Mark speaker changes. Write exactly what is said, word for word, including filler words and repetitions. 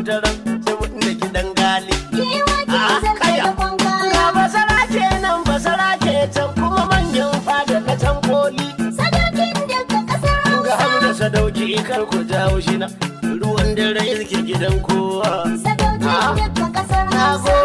Speaker 1: wata ran sai mun da kidan gali
Speaker 2: Giwa ke zanta da kwangala.
Speaker 1: ga basara kenan basara ke can kuma manyan fada na can koli
Speaker 2: Sadaukin daga ƙasar
Speaker 1: ga
Speaker 2: Hausa.
Speaker 1: hamda sadauki kar ku jawo shi na ruwan dare yake gidan kowa
Speaker 2: Sadaukin daga ƙasar
Speaker 1: na
Speaker 2: Hausa.